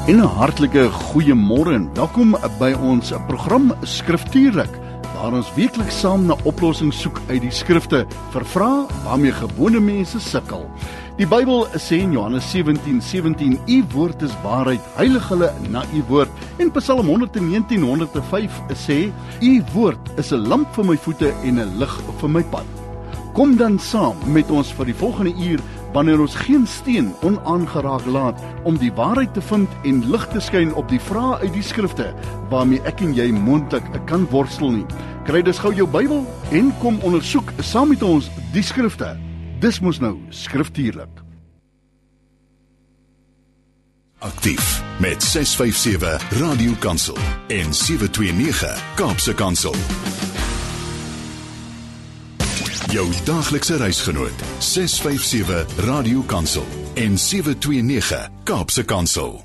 En 'n hartlike goeiemôre en welkom by ons program Skriftuurlik, waar ons weekliks saam na oplossings soek uit die skrifte vir vrae waarmee gewone mense sukkel. Die Bybel sê in Johannes 17:17, U woord is waarheid, heilig hulle na U woord. En Psalm 119:105 sê, U woord is 'n lamp vir my voete en 'n lig vir my pad. Kom dan saam met ons vir die volgende uur, wanneer ons geen steen onaangeraak laat om die waarheid te vind en lig te skyn op die vrae uit die skrifte waarmee ek en jy moontlik kan worstel nie. Kry dus gou jou Bybel en kom ondersoek saam met ons die skrifte. Dis mos nou Skriftuurlik. Aktief met 657 Radio Kansel en 729 Kaapse Kansel. Jou daaglikse reisgenoot, 657 Radio Kansel en 729 Kaapse Kansel.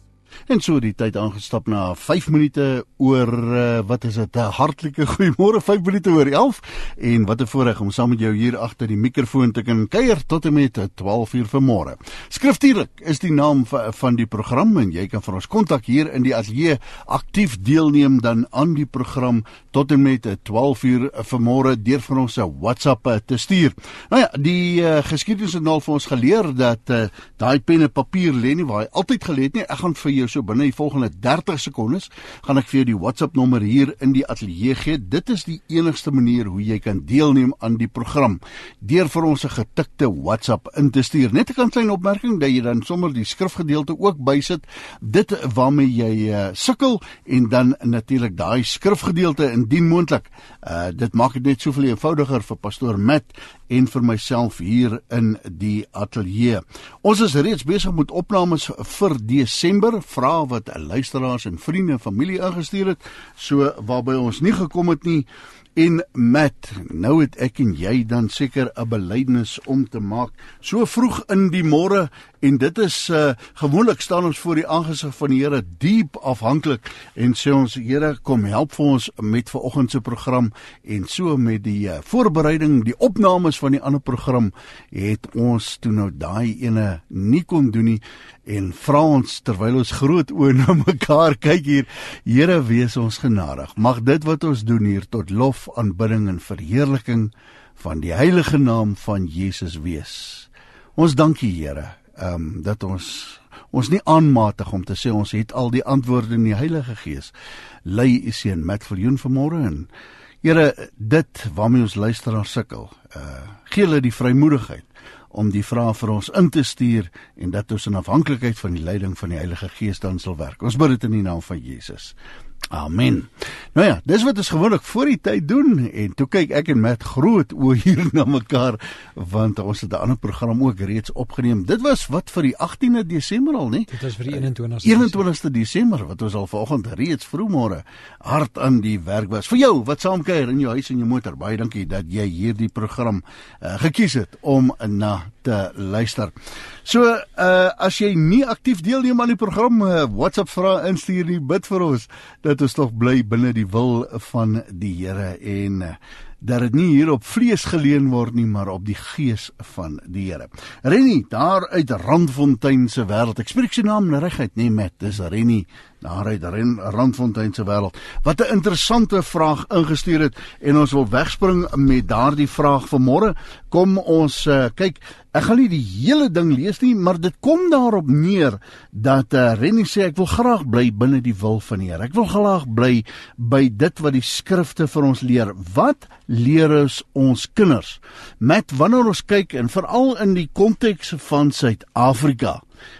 En so die tyd aangestap na 5 minute oor, wat is dit, hartlike goeiemôre, 5 minute oor 11, en wat 'n voorreg om saam met jou hier agter die mikrofoon te kan kuier tot en met 12 uur vanmôre. Skriftuurlik is die naam van die program, en jy kan vir ons kontak hier in die ateljee, aktief deelneem dan aan die program tot en met 12 uur vanmôre deur vir ons 'n WhatsApp te stuur. Nou ja, die geskiedenis het al vir ons geleer dat daai pen en papier lê nie waar hy altyd gelê het nie. Ek gaan vir jou so binne die volgende 30 sekondes gaan ek vir jou die WhatsApp nommer hier in die ateljee gee. Dit is die enigste manier hoe jy kan deelneem aan die program, deur vir ons 'n getikte WhatsApp in te stuur. Net 'n klein opmerking dat jy dan sommer die skrifgedeelte ook bysit, dit waarmee jy sukkel, en dan natuurlik daai skrifgedeelte indien moontlik. Dit maak dit net soveel eenvoudiger vir pastoor Matt en vir myself hier in die ateljee. Ons is reeds besig met opnames vir Desember, vrae wat luisteraars en vriende en familie ingestuur het, so waarby ons nie gekom het nie. En Matt, nou het ek en jy dan seker 'n belydenis om te maak, so vroeg in die môre, en dit is gewoonlik staan ons voor die aangesig van die Here diep afhanklik, en sê ons, Here, kom help vir ons met vanoggend se program, en so met die voorbereiding, die opnames van die ander program, het ons toe nou daai ene nie kon doen nie, en vra ons, terwyl ons groot oë na mekaar kyk hier, Here, wees ons genadig, mag dit wat ons doen hier tot lof, aanbidding en verheerliking van die heilige naam van Jesus wees. Ons dankie, Here, dat ons nie aanmatig om te sê ons het al die antwoorde in die Heilige Gees. Lei U seun Matt Viljoen vanmôre, en Here, dit waarmee ons luisteraars sukkel, gee hulle die vrymoedigheid om die vrae vir ons in te stuur, en dat ons in afhanklikheid van die leiding van die Heilige Gees dan sal werk. Ons bid dit in die naam van Jesus. Amen. Nou ja, dis wat ons gewoonlik voor die tyd doen, en toe kyk ek en Matt groot oor hier na mekaar, want ons het 'n ander program ook reeds opgeneem. Dit was wat vir die 18de Desember al, nie? Dit was vir die 21ste Desember, wat ons al vanoggend reeds vroegmôre hard aan die werk was. Vir jou, wat saamkuier in jou huis en jou motor, baie dankie dat jy hierdie program gekies het om na te luister. So, as jy nie aktief deelneem aan die program, WhatsApp vrae instuur nie, bid vir ons, dat ons toch bly binne die wil van die Here, en dat het nie hier op vlees geleen word nie, maar op die gees van die Here. Rennie, daar uit Randfontein se wêreld, ek spreek sy naam reguit, nee Matt, dis Rennie, daar uit Randfontein se wêreld, wat 'n interessante vraag ingestuur het, en ons wil wegspring met daardie vraag vanmôre. Kom ons kyk, ek gaan nie die hele ding lees nie, maar dit kom daarop neer, dat Rennie sê, ek wil graag bly binne die wil van die Here, ek wil graag bly by dit wat die skrifte vir ons leer. Wat leer ons kinders? Met wanneer ons kyk, en veral in die konteks van Suid-Afrika,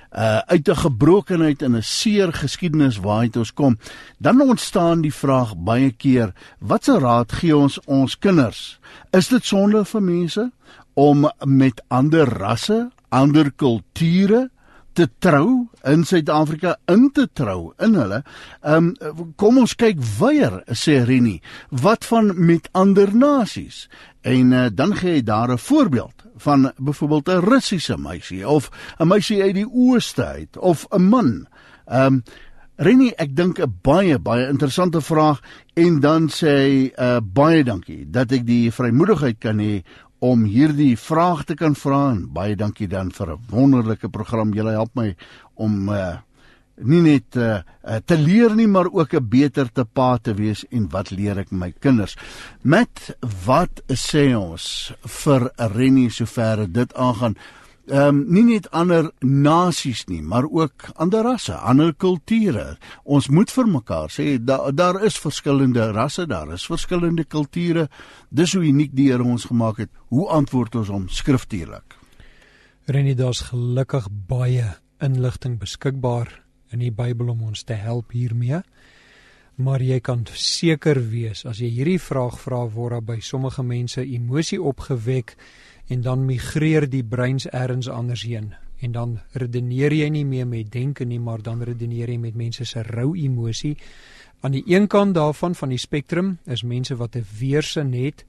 uit 'n gebrokenheid en 'n seer geskiedenis waaruit ons kom, dan ontstaan die vraag baie keer, wat se raad gee ons kinders? Is dit sonde vir mense om met ander rasse, ander kulture te trou in Suid-Afrika, in te trou in hulle? Kom ons kyk weier, sê Rennie, wat van met ander nasies? En dan gee hy daar 'n voorbeeld van byvoorbeeld 'n Russiese meisie, of 'n meisie uit die ooste uit, of 'n man. Rennie, ek dink 'n baie interessante vraag, en dan sê hy, baie dankie, dat ek die vrymoedigheid kan hê om hierdie vraag te kan vra, en baie dankie dan vir 'n wonderlike program. Julle help my om nie net te leer nie, maar ook 'n beter te pa te wees en wat leer ek my kinders. Met wat sê ons vir Rennie sover dit aangaan? Nie net ander nasies nie, maar ook ander rasse, ander kulture. Ons moet vir mekaar sê, daar is verskillende rasse, daar is verskillende kulture. Dis hoe uniek die Here ons gemaak het. Hoe antwoord ons hom skriftuurlik? Rennie, daar's gelukkig baie inligting beskikbaar in die Bybel om ons te help hiermee. Maar jy kan seker wees, as jy hierdie vraag vra, word daar by sommige mense emosie opgewek en dan migreer die breins ergens anders heen. En dan redeneer jy nie meer met denke nie, maar dan redeneer jy met mense se rou emosie. Aan die een kant daarvan, van die spektrum, is mense wat 'n weerstand het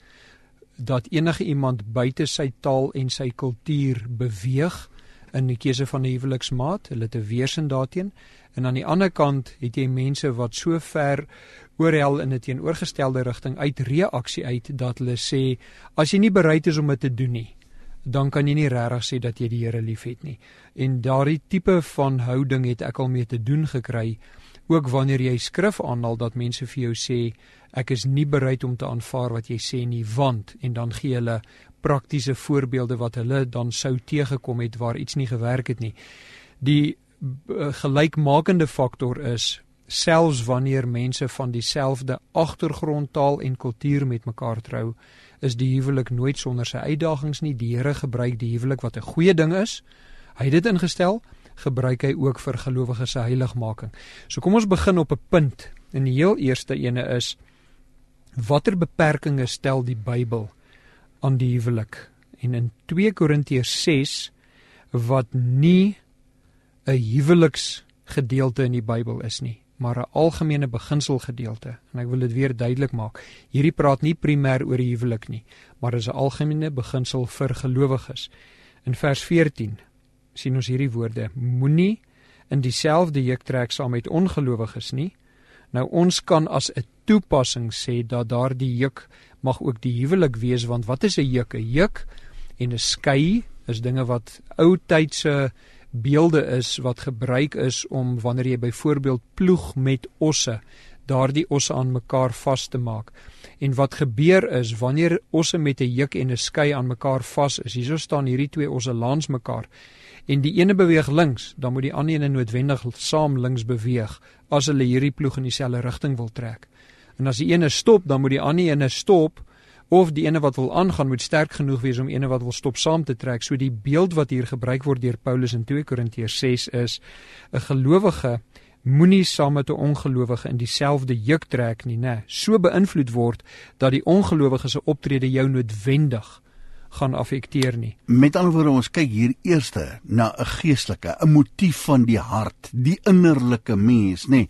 dat enige iemand buite sy taal en sy kultuur beweeg in die keuse van 'n huweliksmaat. Hulle het 'n weerstand daarteen. En aan die ander kant het jy mense wat so ver oorhel in 'n teenoorgestelde rigting uit reaksie uit dat hulle sê, as jy nie bereid is om dit te doen nie, dan kan jy nie regtig sê dat jy die Here liefhet nie. En daardie tipe van houding het ek al mee te doen gekry, ook wanneer jy skrif aanhaal dat mense vir jou sê, ek is nie bereid om te aanvaar wat jy sê nie, want, en dan gee hulle praktiese voorbeelde wat hulle dan sou teëgekom het waar iets nie gewerk het nie. Die gelykmakende faktor is, selfs wanneer mense van dieselfde agtergrond, taal en kultuur met mekaar trou, is die huwelik nooit sonder sy uitdagings nie. Die Here gebruik die huwelik wat 'n goeie ding is. Hy het dit ingestel, gebruik hy ook vir gelowiges se heiligmaking. So kom ons begin op 'n punt. En die heel eerste ene is, watter beperkings stel die Bybel aan die huwelik? En in 2 Korintiërs 6, wat nie 'n huweliksgedeelte in die Bybel is nie, maar 'n algemene beginselgedeelte. En ek wil dit weer duidelik maak. Hierdie praat nie primêr oor die huwelik nie, maar is 'n algemene beginsel vir gelowiges. In vers 14 sien ons hierdie woorde: moenie in dieselfde juk trek saam met ongelowiges nie. Nou ons kan as 'n toepassing sê dat daardie juk mag ook die huwelik wees, want wat is 'n juk? 'n Juk en 'n skei is dinge wat ou tydse beelde is wat gebruik is om wanneer jy byvoorbeeld ploeg met osse, daardie osse aan mekaar vas te maak. En wat gebeur is, wanneer osse met 'n juk en 'n skei aan mekaar vas is, hierso staan hierdie twee osse langs mekaar, en die ene beweeg links, dan moet die ander ene noodwendig saam links beweeg, as hulle hierdie ploeg in dieselfde rigting wil trek. En as die ene stop, dan moet die ander ene stop, of die ene wat wil aangaan moet sterk genoeg wees om ene wat wil stop saam te trek. So die beeld wat hier gebruik word deur Paulus in 2 Korintiërs 6 is, 'n gelowige moenie saam met 'n ongelowige in dieselfde juk trek nie, né? So beïnvloed word dat die ongelowige se optrede jou noodwendig gaan affekteer nie. Met ander woorde, ons kyk hier eerste na 'n geestelike, 'n motief van die hart, die innerlike mens, nê.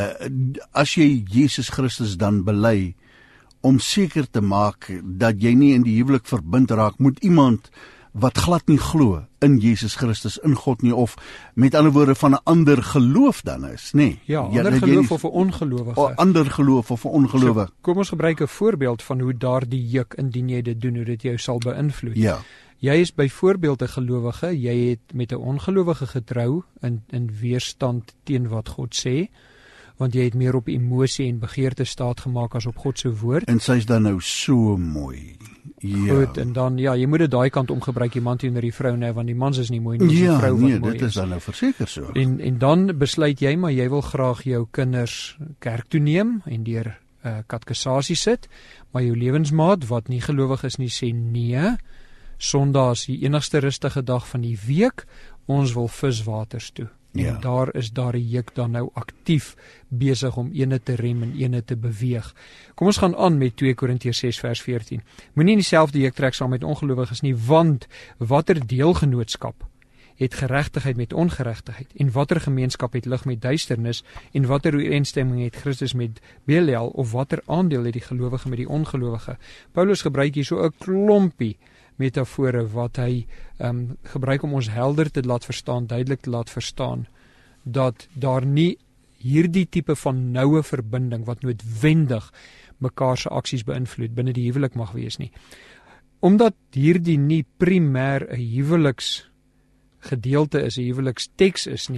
As jy Jesus Christus dan bely, om seker te maak dat jy nie in die huwelik verbind raak met iemand wat glad nie glo in Jesus Christus, in God nie, of met ander woorde van 'n ander geloof dan is, nê? Ja, ander geloof of 'n ongelowige. Ander geloof of 'n ongelowige. So, kom ons gebruik 'n voorbeeld van hoe daardie juk, indien jy dit doen, hoe dit jou sal beïnvloed. Ja. Jy is byvoorbeeld 'n gelowige, jy het met 'n ongelowige getrou in weerstand teen wat God sê, want jy het meer op emosie en begeerte staat gemaak as op God se woord. En sy is dan nou so mooi. Ja. Goed, en dan, ja, jy moet dit daai kant omgebruik, die man teenoor die vrou, nee, want die mans is nie mooi nie, die vrou wat mooi is. Ja, dit is dan nou verseker so. En dan besluit jy, maar jy wil graag jou kinders kerk toe neem en deur katkesasie sit, maar jou lewensmaat wat nie gelowig is nie sê nee, Sondag is die enigste rustige dag van die week, ons wil viswaters toe. Ja. En daar is daardie juk dan nou aktief besig om ene te rem en ene te beweeg. Kom ons gaan aan met 2 Korintiërs 6 vers 14. Moenie in dieselfde juk trek saam met ongelowiges nie, want watter deelgenootskap het geregtigheid met ongeregtigheid, en watter gemeenskap het lig met duisternis, en watter ooreenstemming het Christus met Belial, of watter aandeel het die gelowige met die ongelowige. Paulus gebruik hier so 'n klompie metafore wat hy gebruik om ons helder te laat verstaan, duidelik te laat verstaan, dat daar nie hierdie tipe van noue verbinding wat noodwendig mekaar se aksies beïnvloed binne die huwelik mag wees nie. Omdat hierdie nie primêr 'n huweliksgedeelte is, 'n huweliksteks is nie,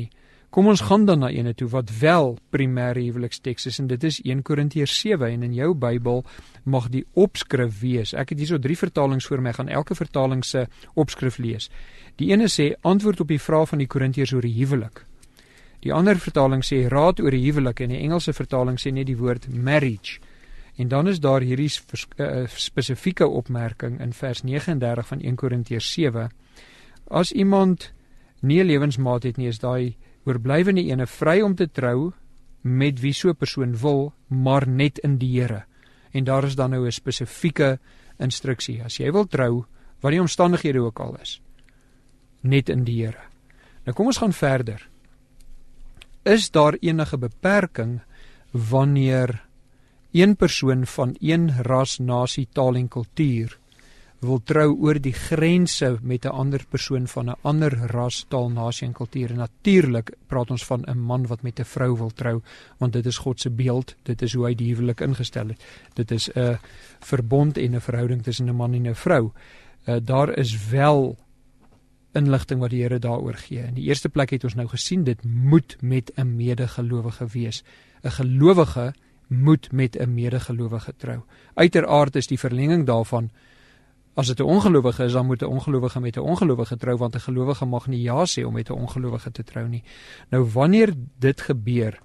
Kom ons gaan dan na ene toe wat wel primêre huweliksteks is, en dit is 1 Korintiërs 7, en in jou Bybel mag die opskrif wees. Ek het hierso 3 vertalings voor my, gaan elke vertaling se opskrif lees. Die ene sê, antwoord op die vraag van die Korintiërs oor die huwelik. Die ander vertaling sê, raad oor die huwelik, en die Engelse vertaling sê net die woord marriage. En dan is daar hierdie spesifieke opmerking in vers 39 van 1 Korintiërs 7. As iemand nie 'n lewensmaat het nie, is daai oorblywende ene vry om te trou met wie so 'n persoon wil, maar net in die Here. En daar is dan nou 'n spesifieke instruksie. As jy wil trou, wat die omstandighede ook al is, net in die Here. Nou kom ons gaan verder. Is daar enige beperking wanneer een persoon van een ras, nasie, taal en kultuur wil trou oor die grense met 'n ander persoon van 'n ander ras, taal, nasie en kultuur? En natuurlik praat ons van 'n man wat met 'n vrou wil trou, want dit is God se beeld, dit is hoe hy die huwelik ingestel het. Dit is 'n verbond en 'n verhouding tussen 'n man en 'n vrou. Daar is wel inligting wat die Here daaroor gee. In die eerste plek het ons nou gesien, dit moet met 'n medegelowige wees. 'n Gelowige moet met 'n medegelowige trou. Uiteraard is die verlenging daarvan, as dit 'n ongelowige is, dan moet 'n ongelowige met 'n ongelowige trou, want 'n gelowige mag nie ja sê om met 'n ongelowige te trou nie. Nou wanneer dit gebeur,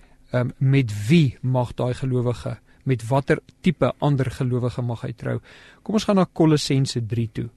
met wie mag daai gelowige, met watter tipe ander gelowige mag hy trou? Kom ons gaan na Kolossense 3 toe.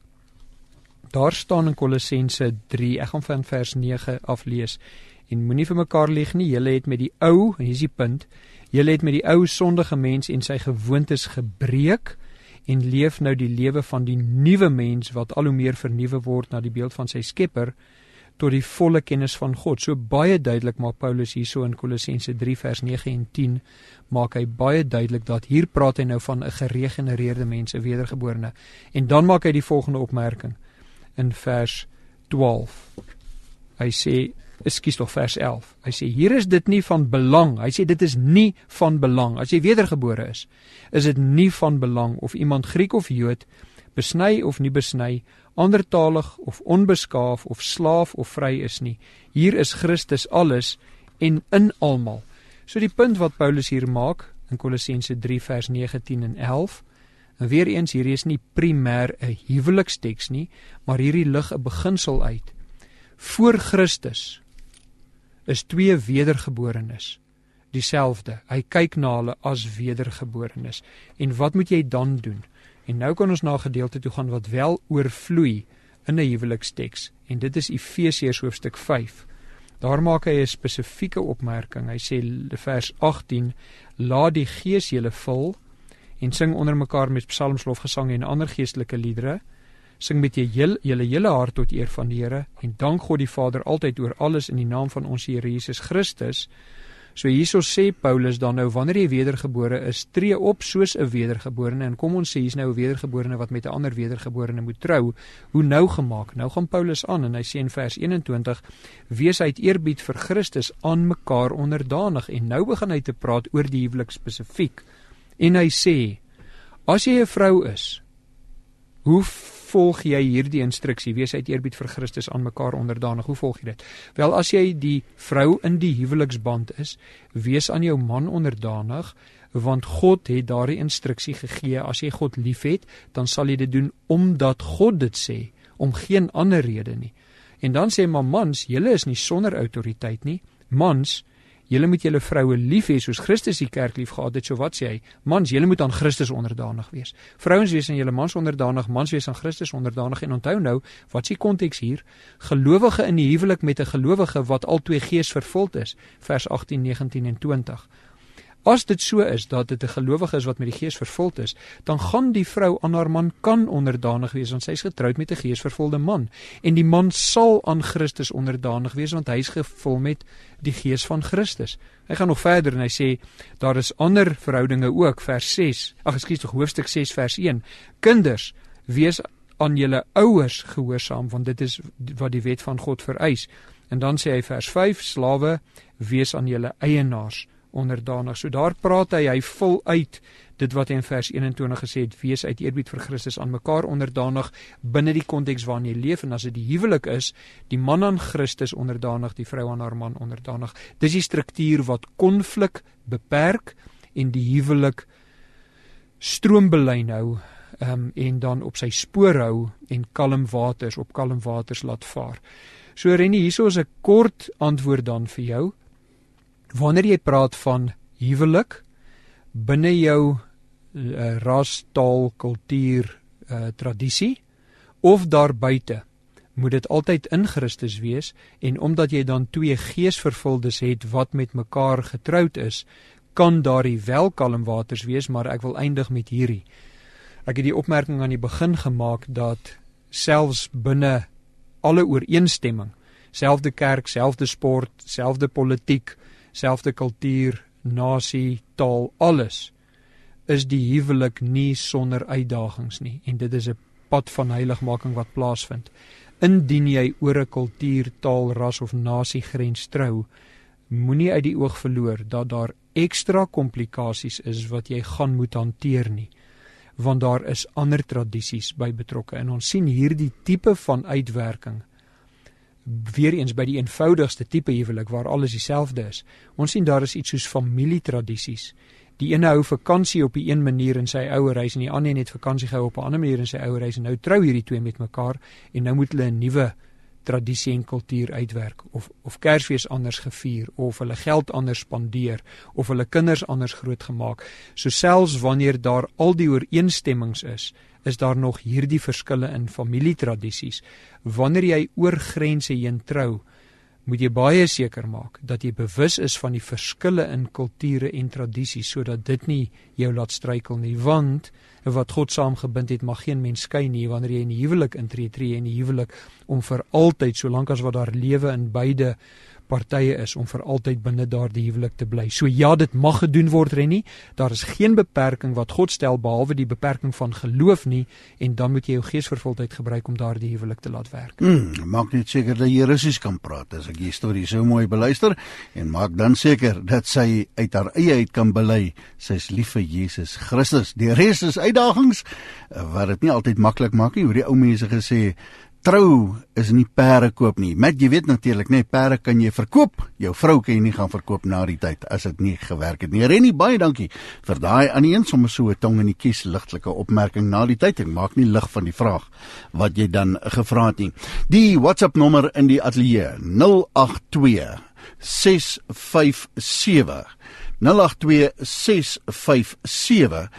Daar staan in Kolossense 3, ek gaan van vers 9 aflees, en moenie vir mekaar lieg nie, julle het met die ou, en hier is die punt, julle het met die ou sondige mens en sy gewoontes gebreek, en leef nou die lewe van die nuwe mens, wat al hoe meer vernuwe word na die beeld van sy skepper, tot die volle kennis van God. So baie duidelik maak Paulus hierso in Kolossense 3 vers 9 en 10, maak hy baie duidelik dat hier praat hy nou van 'n geregenereerde mens, 'n wedergeborene. En dan maak hy die volgende opmerking in vers 12. Hy sê, vers 11. Hy sê, hier is dit nie van belang. Hy sê, dit is nie van belang. As jy wedergebore is dit nie van belang of iemand Griek of Jood, besny of nie besny, andertalig of onbeskaaf of slaaf of vry is nie. Hier is Christus alles en in almal. So die punt wat Paulus hier maak in Kolossense 3 vers 9, 10 en 11, en weer eens, hierdie is nie primêr 'n huweliksteks nie, maar hierdie lig 'n beginsel uit. Voor Christus is 2 wedergeborenes dieselfde. Hy kyk na hulle as wedergeborenes. En wat moet jy dan doen? En nou kan ons na 'n gedeelte toe gaan wat wel oorvloei in 'n huweliksteks, en dit is Efesiërs hoofstuk 5. Daar maak hy 'n spesifieke opmerking. Hy sê vers 18, laat die Gees julle vul en sing onder mekaar met psalms, lofgesange en ander geestelike liedere. Sing met julle hele hart tot eer van die Here en dank God die Vader altyd oor alles in die naam van ons Here Jesus Christus. So hierso sê Paulus dan nou, wanneer jy wedergebore is, tree op soos 'n wedergeborene, en kom ons sê, hier's nou 'n wedergeborene wat met 'n ander wedergeborene moet trou. Hoe nou gemaak? Nou gaan Paulus aan en hy sê in vers 21, wees uit eerbied vir Christus aan mekaar onderdanig, en nou begin hy te praat oor die huwelik spesifiek. En hy sê, as jy 'n vrou is, hoe volg jy hierdie instruksie, wees uit eerbied vir Christus aan mekaar onderdanig, hoe volg jy dit? Wel, as jy die vrou in die huweliksband is, wees aan jou man onderdanig, want God het daardie instruksie gegee, as jy God lief het, dan sal jy dit doen omdat God dit sê, om geen ander rede nie. En dan sê maar mans, julle is nie sonder autoriteit nie, mans, julle moet julle vroue lief hê soos Christus die kerk lief gehad het, so wat sê hy? Mans, julle moet aan Christus onderdanig wees. Vrouens wees aan julle mans onderdanig, mans wees aan Christus onderdanig, en onthou nou, wat is die konteks hier? Gelowige in die huwelik met 'n gelowige wat al 2 gees vervuld is, vers 18, 19 en 20. As dit so is, dat dit 'n gelowige is wat met die gees vervuld is, dan gaan die vrou aan haar man kan onderdanig wees, want sy is getroud met 'n geesvervulde man. En die man sal aan Christus onderdanig wees, want hy is gevul met die gees van Christus. Hy gaan nog verder en hy sê, daar is ander verhoudinge ook, hoofstuk 6 vers 1. Kinders, wees aan julle ouers gehoorsaam, want dit is wat die wet van God vereis. En dan sê hy vers 5, slawe, wees aan julle eienaars onderdanig. So daar praat hy vul uit dit wat hy in vers 21 gesê het, wees uit eerbied vir Christus aan mekaar onderdanig binne die konteks waarin jy leef, en as dit die huwelik is, die man aan Christus onderdanig, die vrou aan haar man onderdanig. Dis die struktuur wat konflik beperk en die huwelik stroombelyn hou, en dan op sy spoor hou en op kalm waters laat vaar. So Rennie, hierso is 'n kort antwoord dan vir jou. Wanneer jy praat van huwelik binne jou ras, taal, kultuur, tradisie, of daar buite, moet dit altyd in Christus wees, en omdat jy dan twee geesvervuldes het wat met mekaar getroud is, kan daarie wel kalm waters wees, maar ek wil eindig met hierdie. Ek het die opmerking aan die begin gemaak dat selfs binne alle ooreenstemming, selfde kerk, selfde sport, selfde politiek, selfde kultuur, nasie, taal, alles, is die huwelik nie sonder uitdagings nie, en dit is 'n pad van heiligmaking wat plaasvind. Indien jy oor 'n kultuur, taal, ras of nasiegrens trou, moenie uit die oog verloor dat daar ekstra komplikasies is wat jy gaan moet hanteer nie, want daar is ander tradisies by betrokke, en ons sien hierdie tipe van uitwerking weer eens by die eenvoudigste tipe huwelik waar alles dieselfde is. Ons sien daar is iets soos familietradisies. Die ene hou vakansie op die een manier in sy ouerhuis en die ander het vakansie gehou op 'n ander manier in sy ouerhuis, en nou trou hierdie twee met mekaar en nou moet hulle 'n nuwe tradisie en kultuur uitwerk, of Kersfees anders gevier, of hulle geld anders spandeer, of hulle kinders anders grootgemaak. So selfs wanneer daar al die ooreenstemmings is daar nog hierdie verskille in familietradisies. Wanneer jy oor grense heen trou, moet jy baie seker maak dat jy bewus is van die verskille in kulture en tradisies, sodat dit nie jou laat struikel nie, want wat God saamgebind het, mag geen mens skei nie. Wanneer jy in die huwelik intree, tree jy in die huwelik om vir altyd, solank as wat daar lewe in beide partye is, om vir altyd binne daardie huwelik te bly. So ja, dit mag gedoen word, Rennie. Daar is geen beperking wat God stel, behalwe die beperking van geloof nie, en dan moet jy jou geesvervuldheid gebruik om daardie huwelik te laat werk. Maak net seker dat jy Russies kan praat, as ek die storie so mooi beluister, en maak dan seker dat sy uit haar eie uit kan bely, sy is lief vir Jesus Christus. Die res is uitdagings, wat dit nie altyd maklik maak nie, hoe die ou mense gesê, trou is nie pere koop nie. Met jy weet natuurlik, nee, pere kan jy verkoop, jou vrou kan jy nie gaan verkoop na die tyd, as dit nie gewerk het nie. Rennie, baie dankie vir daai aan die een sommer so 'n tong in die kies ligtelike opmerking na die tyd, en maak nie lig van die vraag wat jy dan gevra het nie. Die WhatsApp nommer in die ateljee, 082 657 082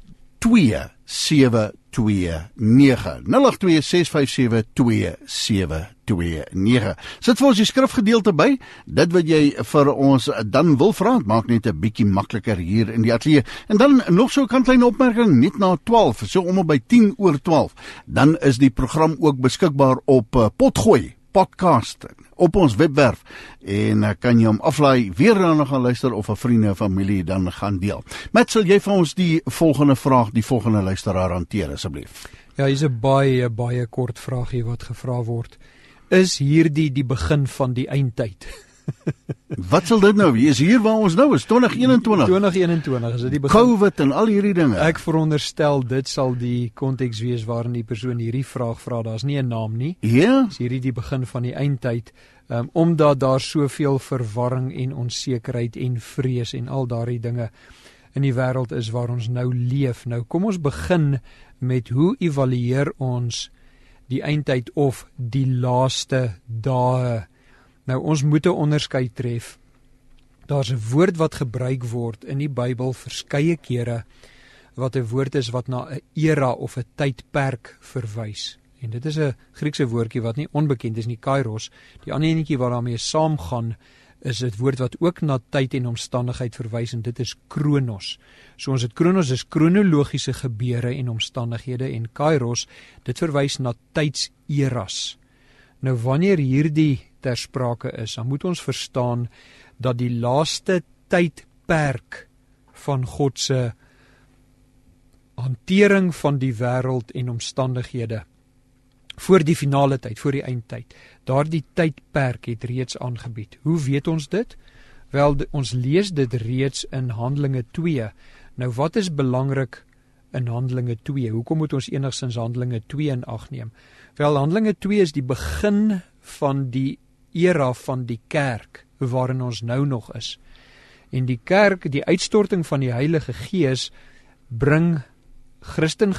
082-657-2729. Sit vir ons die skrifgedeelte by, dit wat jy vir ons dan wil vra, maak net 'n bietjie makliker hier in die ateljee. En dan nog so 'n klein opmerking, net na 12, so om by 10:12, dan is die program ook beskikbaar op Potgooi podcast op ons webwerf, en kan jy hom aflaai, weer dan gaan luister, of 'n vriende en familie dan gaan deel. Met, sal jy vir ons die volgende vraag, die volgende luisteraar hanteer asseblief? Ja, hier is 'n baie kort vraagie wat gevra word. Is hierdie die begin van die eindtyd? Wat sal dit nou wees? Hier waar ons nou is, 2021. 2021, is dit die begin? COVID en al hierdie dinge. Ek veronderstel dit sal die konteks wees waarin die persoon hierdie vraag vra. Daar's nie 'n naam nie. Ja? Is hierdie die begin van die eindtyd? Omdat daar soveel verwarring en onsekerheid en vrees en al daardie dinge in die wêreld is waar ons nou leef. Nou kom ons begin met hoe evalueer ons die eindtyd of die laaste dae. Nou, ons moet 'n onderskeid tref. Daar's 'n woord wat gebruik word in die Bybel verskeie kere, wat 'n woord is wat na 'n era of 'n tydperk verwys. En dit is 'n Griekse woordjie wat nie onbekend is nie, kairos. Die ander enetjie wat daarmee saamgaan, is dit woord wat ook na tyd en omstandigheid verwys, en dit is kronos. So ons het kronos is kronologiese gebeure en omstandighede, en kairos, dit verwys na tydseras. Nou wanneer hierdie ter sprake is, dan moet ons verstaan dat die laaste tydperk van God se hantering van die wêreld en omstandighede voor die finale tyd, voor die eindtyd, daardie tydperk het reeds aangebied. Hoe weet ons dit? Wel, ons lees dit reeds in Handelinge 2. Nou, wat is belangrik in Handelinge 2? Hoekom moet ons enigstens Handelinge 2 in ag neem? Wel, Handelinge 2 is die begin van die era van die kerk, waarin ons nou nog is. En die kerk, die uitstorting van die Heilige Gees, bring Christene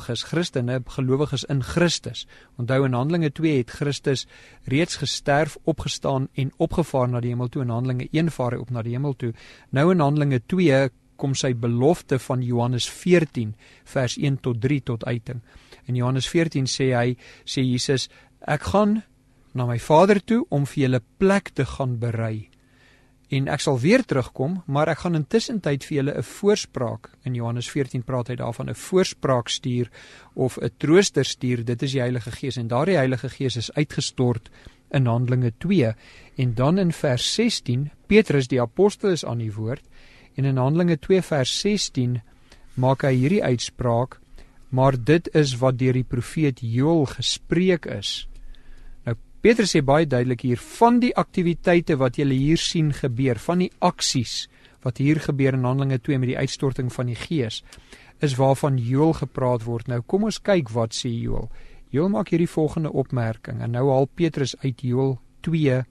gelowiges in Christus. Onthou, in Handelinge 2 het Christus reeds gesterf, opgestaan en opgevaar na die hemel toe. In Handelinge 1 vaar hy op na die hemel toe. Nou in Handelinge 2 kom sy belofte van Johannes 14, vers 1 tot 3 tot uiting. In Johannes 14 sê Jesus, ek gaan na my Vader toe om vir julle plek te gaan berei. En ek sal weer terugkom, maar ek gaan intussen tyd vir julle 'n voorspraak. In Johannes 14 praat hy daarvan 'n voorspraak stuur of 'n trooster stuur. Dit is die Heilige Gees en daardie Heilige Gees is uitgestort in Handelinge 2. En dan in vers 16, Petrus die apostel is aan die woord en in Handelinge 2 vers 16 maak hy hierdie uitspraak, maar dit is wat deur die profeet Joël gespreek is. Petrus sê baie duidelik hier, van die aktiwiteite wat julle hier sien gebeur, van die aksies wat hier gebeur in Handelinge 2 met die uitstorting van die Gees, is waarvan Joël gepraat word. Nou kom ons kyk wat sê Joël. Joël maak hierdie volgende opmerking, en nou haal Petrus uit Joël 2,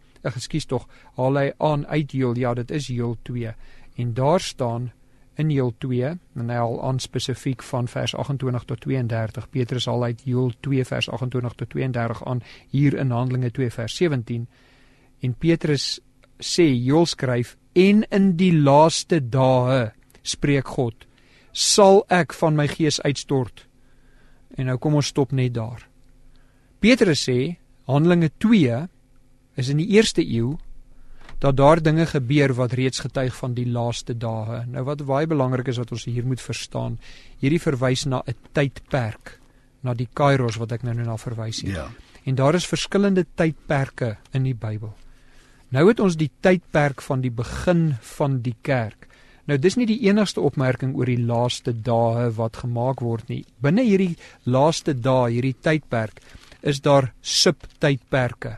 haal hy aan uit Joël, ja dit is Joël 2, en daar staan in Joël 2, en hy haal aan spesifiek van vers 28 tot 32, Petrus haal uit Joël 2 vers 28 tot 32 aan, hier in Handelinge 2 vers 17, en Petrus sê, Joël skryf, en in die laaste dae, spreek God, sal ek van my gees uitstort, en nou kom ons stop net daar. Petrus sê, Handelinge 2 is in die eerste eeu, dat daar dinge gebeur wat reeds getuig van die laaste dae. Nou wat baie belangrik is wat ons hier moet verstaan, hierdie verwys na 'n tydperk, na die kairos wat ek nou na verwys het. Ja. En daar is verskillende tydperke in die Bybel. Nou het ons die tydperk van die begin van die kerk. Nou dis nie die enigste opmerking oor die laaste dae wat gemaak word nie. Binne hierdie laaste dae, hierdie tydperk, is daar subtydperke.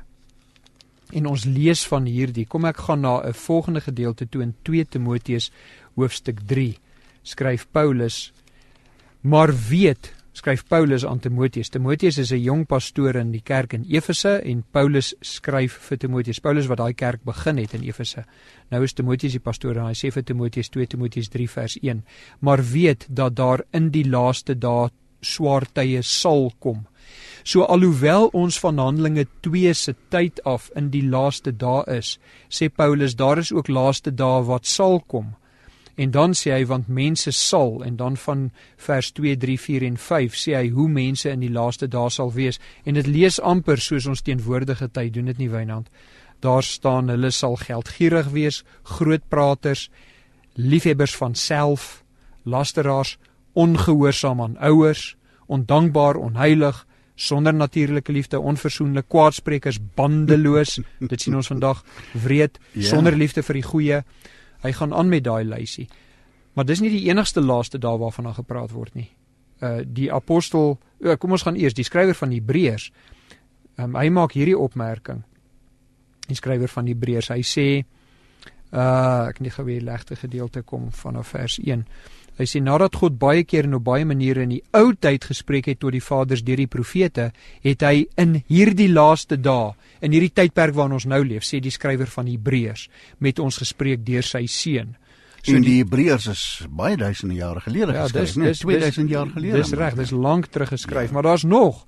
En ons lees van hierdie, kom ek gaan na 'n volgende gedeelte toe in 2 Timoteus hoofstuk 3, skryf Paulus, maar weet, skryf Paulus aan Timoteus, Timoteus is 'n jong pastoor in die kerk in Efese, en Paulus skryf vir Timoteus, Paulus wat daai kerk begin het in Efese, nou is Timoteus die pastoor, en hy sê vir Timoteus, 2 Timoteus 3 vers 1, maar weet dat daar in die laaste dae swaar tye sal kom. So alhoewel ons van Handelinge 2 se tyd af in die laaste dae is, sê Paulus, daar is ook laaste dae wat sal kom. En dan sê hy, want mense sal, en dan van vers 2, 3, 4 en 5 sê hy hoe mense in die laaste dae sal wees. En dit lees amper soos ons teenwoordige tyd, doen dit nie Wynand. Daar staan, hulle sal geldgierig wees, grootpraters, liefhebbers van self, lasteraars, ongehoorsaam aan ouers, ondankbaar, onheilig, sonder natuurlike liefde, onversoenlik, kwaadsprekers, bandeloos, dit sien ons vandag, wreed, sonder liefde vir die goeie. Hy gaan aan met daai lysie. Maar dis nie die enigste laaste dae waarvan daar gepraat word nie. Die apostel, kom ons gaan eers, die skrywer van Hebreërs, hy maak hierdie opmerking, die skrywer van Hebreërs, hy sê, ek nie gou weer legte gedeelte kom vanaf vers 1, hy sê, nadat God baie keer en op baie maniere in die ou tyd gespreek het tot die vaders deur die profete, het hy in hierdie laaste dae, in hierdie tydperk waarin ons nou leef, sê die skrywer van Hebreërs, met ons gespreek deur sy seun. So en die Hebreërs is baie duisende jare gelede geskryf, nee, 2000 jaar gelede. Dis reg, dis lank terug geskryf, maar daar's nog,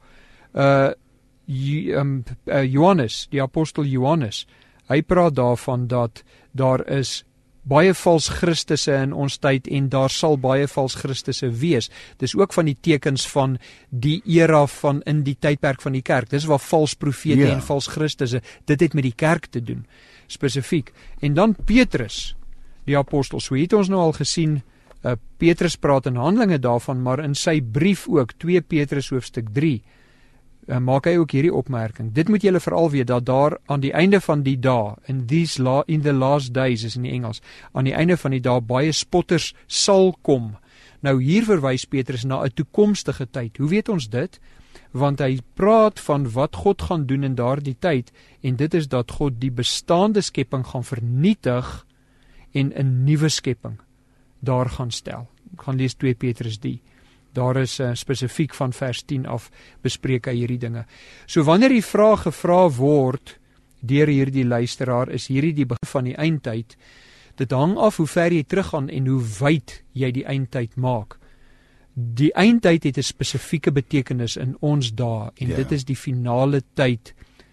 Johannes, die apostel Johannes, hy praat daarvan dat daar is baie vals Christusse in ons tyd en daar sal baie vals Christusse wees. Dis ook van die tekens van die era van in die tydperk van die kerk. Dis waar vals profete en vals Christusse, dit het met die kerk te doen, spesifiek. En dan Petrus, die apostel, so het ons nou al gesien, Petrus praat in Handelinge daarvan, maar in sy brief ook, 2 Petrus hoofstuk 3, maak hy ook hierdie opmerking. Dit moet julle veral weet, dat daar aan die einde van die dae, in the last days is in die Engels, aan die einde van die dae baie spotters sal kom. Nou hier verwys Petrus na 'n toekomstige tyd. Hoe weet ons dit? Want hy praat van wat God gaan doen in daardie tyd, en dit is dat God die bestaande skepping gaan vernietig en 'n nuwe skepping daar gaan stel. Ek gaan lees 2 Petrus 3. Daar is spesifiek van vers 10 af bespreek hy hierdie dinge. So wanneer die vraag gevra word deur hierdie luisteraar, is hierdie die begin van die eindtyd, dit hang af hoe ver jy teruggaan en hoe wyd jy die eindtyd maak. Die eindtyd het 'n spesifieke betekenis in ons dae en dit is die finale tyd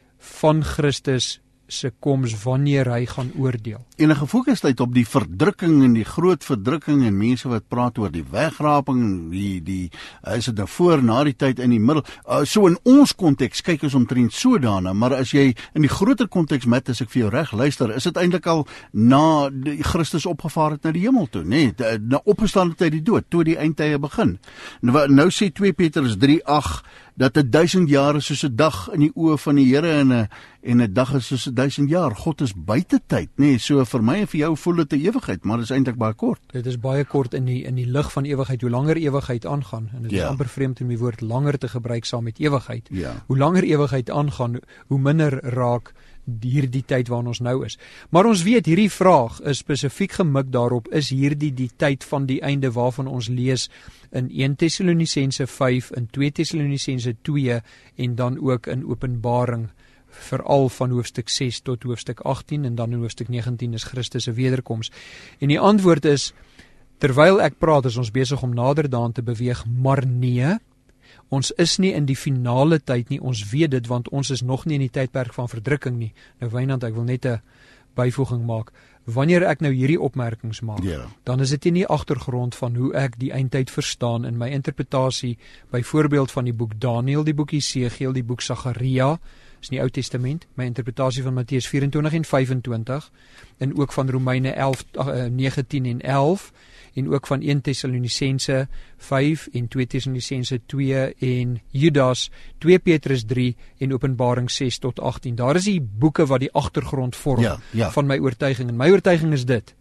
van Christus se koms wanneer hy gaan oordeel. En 'n gefokusheid op die verdrukking en die groot verdrukking en mense wat praat oor die wegraping, die is dit nou voor, na die tyd, in die middel. So in ons konteks kyk ons omtrent so daarna, maar as jy in die groter konteks met, as ek vir jou reg luister, is dit eintlik al na Christus opgevaar het na die hemel toe, nee, na opgestaan uit die dood, toe die eindtye begin. Nou sê 2 Petrus 3:8 dat 1000 jaar is soos 'n dag in die oë van die Here en 'n dag is soos 1000 jaar. God is buite tyd, nee, so vir my en vir jou voel dit 'n ewigheid, maar dit is eintlik baie kort. Dit is baie kort in die lig van ewigheid. Hoe langer ewigheid aangaan, en dit is amper vreemd om die woord langer te gebruik saam met ewigheid. Hoe langer ewigheid aangaan, hoe minder raak hierdie tyd waarin ons nou is. Maar ons weet hierdie vraag is spesifiek gemik daarop, is hierdie die tyd van die einde waarvan ons lees in 1 Tessalonisense 5, in 2 Tessalonisense 2 en dan ook in Openbaring, veral van hoofstuk 6 tot hoofstuk 18 en dan in hoofstuk 19 is Christus se wederkoms. En die antwoord is, terwyl ek praat is ons besig om nader daaraan te beweeg, maar nee, ons is nie in die finale tyd nie, ons weet dit, want ons is nog nie in die tydperk van verdrukking nie. Nou Wynand, ek wil net 'n byvoeging maak. Wanneer ek nou hierdie opmerkings maak, dan is dit in die agtergrond van hoe ek die eindtyd verstaan in my interpretasie, byvoorbeeld van die boek Daniël, die boek Jesegiel, die boek Sagaria, is in die Ou Testament, my interpretasie van Matteus 24 en 25, en ook van Romeine 11, 9, 10 en 11, en ook van 1 Tessalonisense 5 en 2 Tessalonisense 2 en Judas, 2 Petrus 3 en Openbaring 6 tot 18. Daar is die boeke wat die agtergrond vorm van my oortuiging. En my oortuiging is dit: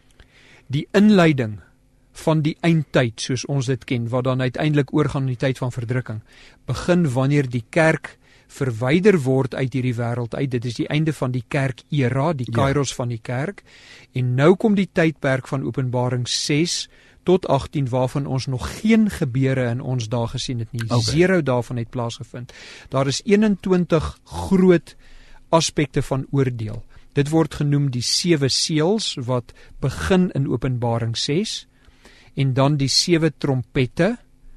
die inleiding van die eindtyd, soos ons dit ken, wat dan uiteindelik oorgaan in die tyd van verdrukking, begin wanneer die kerk verwyder word uit hierdie wêreld uit. Dit is die einde van die kerk-era, die kairos van die kerk. En nou kom die tydperk van Openbaring 6 tot 18, waarvan ons nog geen gebeure in ons dae gesien het nie. Zero daarvan het plaasgevind. Daar is 21 groot aspekte van oordeel. Dit word genoem die 7 seels, wat begin in Openbaring 6, en dan die 7 trompette,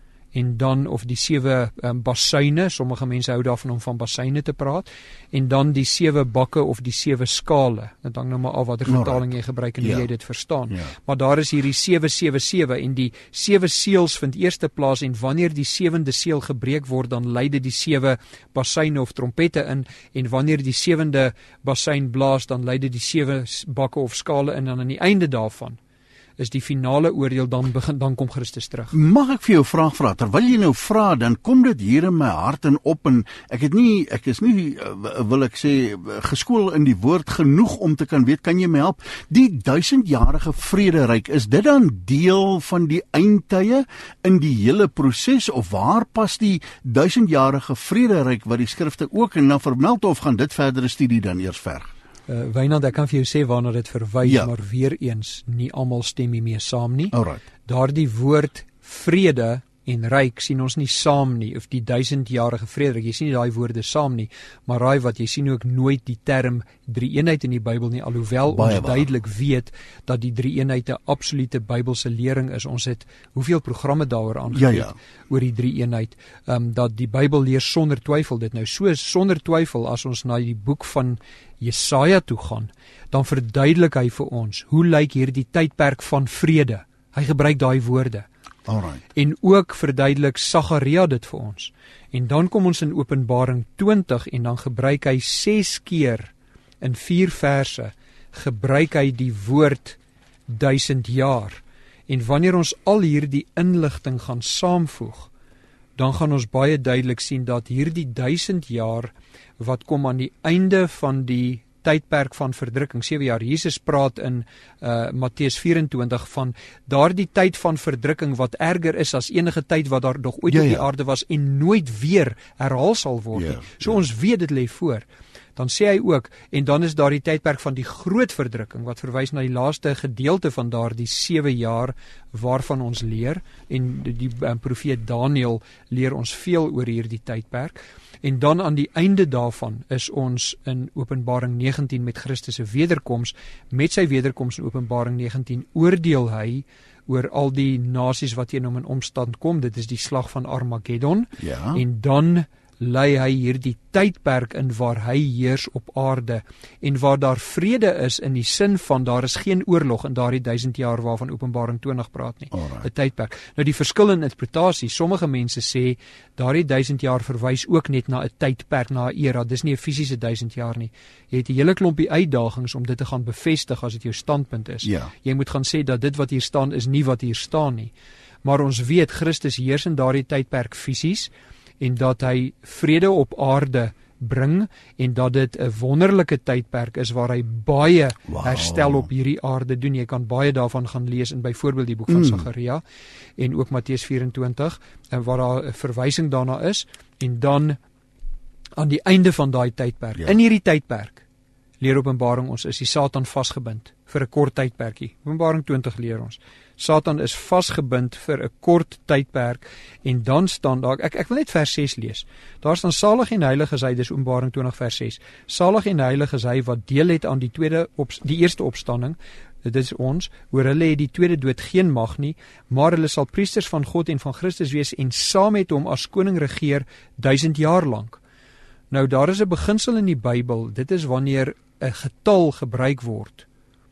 en dan, of die 7 basuine, sommige mense hou daarvan om van basuine te praat, en dan die 7 bakke of die 7 skale. Dit hang nou maar af watter vertaling jy gebruik en hoe jy dit verstaan. Maar daar is hierdie 777 en die 7 seels vind eerste plaas, en wanneer die 7de seel gebreek word, dan lei dit die 7 basuine of trompette in, en wanneer die 7de basuin blaas, dan lei dit die 7 bakke of skale in, en aan die einde daarvan is die finale oordeel, dan kom Christus terug. Mag ek vir jou 'n vraag vra? Terwyl jy nou vra, dan kom dit hier in my hart en op, en ek is nie, wil ek sê, geskool in die woord genoeg om te kan weet, kan jy my help? Die 1000-jarige vrederyk, is dit dan deel van die eindtye in die hele proses, of waar pas die 1000-jarige vrederyk wat die skrifte ook en dan vermeld, of gaan dit verdere studie dan eers verg? Wynand, ek kan vir jou sê waarna dit verwys, maar weer eens, nie almal stem hiermee saam nie. Daardie woord vrede en ryk sien ons nie saam nie, of die 1000-jarige vrederyk, jy sien nie daai woorde saam nie, maar raai wat, jy sien ook nooit die term drie-eenheid in die Bybel nie, alhoewel ons duidelik weet dat die drie-eenheid 'n absolute Bybelse lering is. Ons het hoeveel programme daaroor aangebied oor die drie-eenheid, dat die Bybel leer sonder twyfel dit. Nou so sonder twyfel, as ons na die boek van Jesaja toe gaan, dan verduidelik hy vir ons, hoe lyk hierdie tydperk van vrede? Hy gebruik daai woorde. En ook verduidelik Sagaria dit vir ons. En dan kom ons in Openbaring 20, en dan gebruik hy 6 keer in 4 verse, gebruik hy die woord 1000 jaar. En wanneer ons al hierdie inligting gaan saamvoeg, dan gaan ons baie duidelik sien dat hierdie 1000 jaar, wat kom aan die einde van die tydperk van verdrukking, 7 jaar. Jesus praat in Matteus 24 van daardie tyd van verdrukking wat erger is as enige tyd wat daar nog ooit op die aarde was en nooit weer herhaal sal word nie. So ons weet dit lê voor. Dan sê hy ook, en dan is daar die tydperk van die groot verdrukking, wat verwys na die laaste gedeelte van daardie 7 jaar waarvan ons leer, en die profeet Daniël leer ons veel oor hierdie tydperk, en dan aan die einde daarvan is ons in Openbaring 19 met Christus se wederkoms, met sy wederkoms in Openbaring 19 oordeel hy oor al die nasies wat teen hom in opstand kom, dit is die slag van Armageddon, en dan lei hy hierdie tydperk in waar hy heers op aarde en waar daar vrede is in die sin van daar is geen oorlog in daardie 1000 jaar waarvan Openbaring 20 praat nie, 'n tydperk. Nou die verskil in interpretasie, sommige mense sê daardie 1000 jaar verwys ook net na 'n tydperk, na 'n era, dis nie 'n fisiese 1000 jaar nie. Jy het 'n hele klompie uitdagings om dit te gaan bevestig as dit jou standpunt is. Jy moet gaan sê dat dit wat hier staan is nie wat hier staan nie. Maar ons weet Christus heers in daardie tydperk fisies, en dat hy vrede op aarde bring, en dat dit 'n wonderlike tydperk is waar hy baie herstel op hierdie aarde doen. Jy kan baie daarvan gaan lees in byvoorbeeld die boek van Sagaria, en ook Matteus 24, waar daar 'n verwysing daarna is, en dan aan die einde van daai tydperk, in hierdie tydperk, leer Openbaring ons, is die Satan vasgebind vir 'n kort tydperkie. Openbaring 20 leer ons, Satan is vasgebind vir 'n kort tydperk, en dan staan daar, ek wil net vers 6 lees, daar staan, salig en heilig is hy, dis Openbaring 20 vers 6, salig en heilig is hy wat deel het aan die eerste opstanding, dit is ons, oor hulle het die tweede dood geen mag nie, maar hulle sal priesters van God en van Christus wees, en saam met hom as koning regeer 1000 jaar lank. Nou daar is 'n beginsel in die Bybel, dit is wanneer 'n getal gebruik word,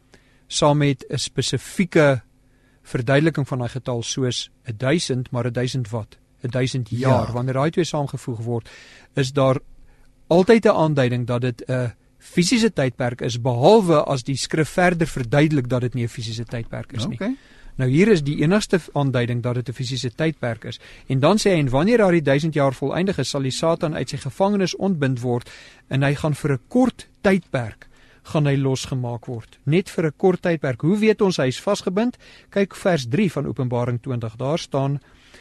saam met 'n spesifieke verduideliking van daai getal, soos 1000, maar 1000 wat? 1000 jaar. Wanneer daai twee saamgevoeg word, is daar altyd 'n aanduiding dat dit 'n fisiese tydperk is, behalwe as die skrif verder verduidelik dat dit nie 'n fisiese tydperk is nie. Nou hier is die enigste aanduiding dat dit 'n fisiese tydperk is. En dan sê hy, en wanneer daar die 1000 jaar voleindig is, sal die Satan uit sy gevangenis ontbind word, en hy gaan vir 'n kort tydperk gaan hy losgemaak word. Net vir 'n kort tydperk. Hoe weet ons hy is vasgebind? Kyk vers 3 van Openbaring 20. Daar staan,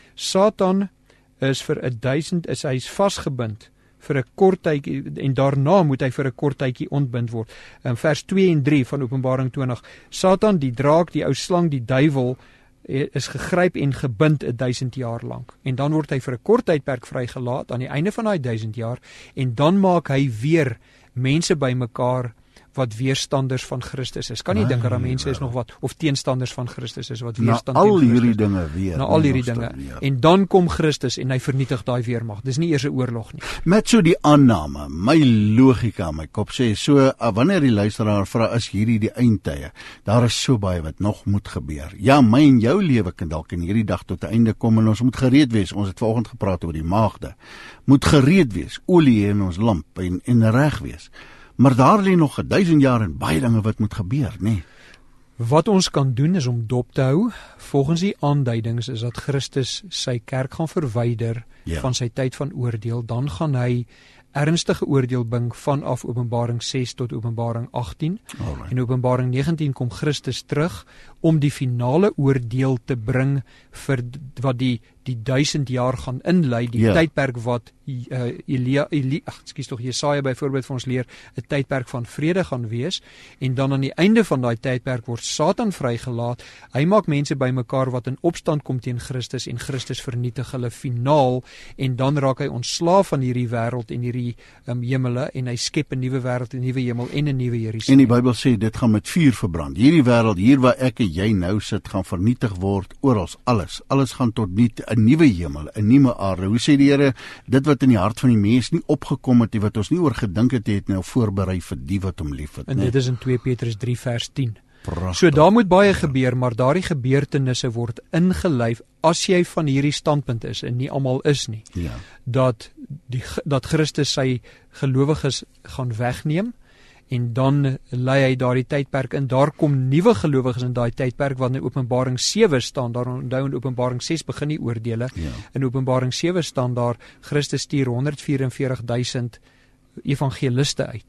Satan is vir 1000, hy is vasgebind vir 'n kort tydjie, en daarna moet hy vir 'n kort tydjie ontbind word. In vers 2 en 3 van Openbaring 20, Satan, die draak, die ou slang, die duiwel, is gegryp en gebind 1000 jaar lank. En dan word hy vir 'n kort tydperk vrygelaat aan die einde van daai 1000 jaar, en dan maak hy weer mense bymekaar wat weerstanders van Christus is. Kan nie dink dat daar mense is nog wat, of teenstanders van Christus is, wat weerstand al hierdie dinge weer. Na al hierdie dinge. En dan kom Christus en hy vernietig daai weermag. Dis nie eers 'n oorlog nie. Met so die aanname, my logika in my kop sê, so wanneer die luisteraar vra, is hierdie die eindtye? Daar is so baie wat nog moet gebeur. Ja, my en jou lewe kan dalk in hierdie dag tot 'n einde kom, en ons moet gereed wees. Ons het vanoggend gepraat oor die maagde. Moet gereed wees, olie in ons lamp, en reg wees. Maar daar lê nog 1000 jaar en baie dinge wat moet gebeur, nee. Wat ons kan doen is om dop te hou. Volgens die aanduidings is dat Christus sy kerk gaan verwyder van sy tyd van oordeel. Dan gaan hy ernstige oordeel bring vanaf Openbaring 6 tot Openbaring 18. In Openbaring 19 kom Christus terug om die finale oordeel te bring vir wat die 1000 jaar gaan inlei, die tydperk wat Jesaja byvoorbeeld vir ons leer, 'n tydperk van vrede gaan wees, en dan aan die einde van daai tydperk word Satan vrygelaat. Hy maak mense bymekaar wat in opstand kom teen Christus, en Christus vernietig hulle finaal, en dan raak hy ontslaaf van hierdie wêreld en hierdie hemele, en hy skep 'n nuwe wêreld, 'n nuwe hemel en 'n nuwe Jerusalem. En die Bybel sê dit gaan met vuur verbrand. Hierdie wêreld hier waar ek en jy nou sit, gaan vernietig word oral, alles gaan tot niet, 'n nuwe hemel, 'n nuwe aarde. Hoe sê die Here, dit wat in die hart van die mens nie opgekom het, wat ons nie oor gedink het nou voorberei vir die wat hom liefhet. En dit is in 2 Petrus 3 vers 10. Prachtig. So daar moet baie gebeur, maar daardie gebeurtenisse word ingelyf as jy van hierdie standpunt is, en nie almal is nie, dat Christus sy gelowiges gaan wegneem, en dan lei hy daardie tydperk in. Daar kom nuwe gelowiges in daai tydperk, wat in Openbaring 7 staan. Daar onthou in Openbaring 6 begin die oordeele. In Openbaring 7 staan daar, Christus stuur 144.000 evangeliste uit.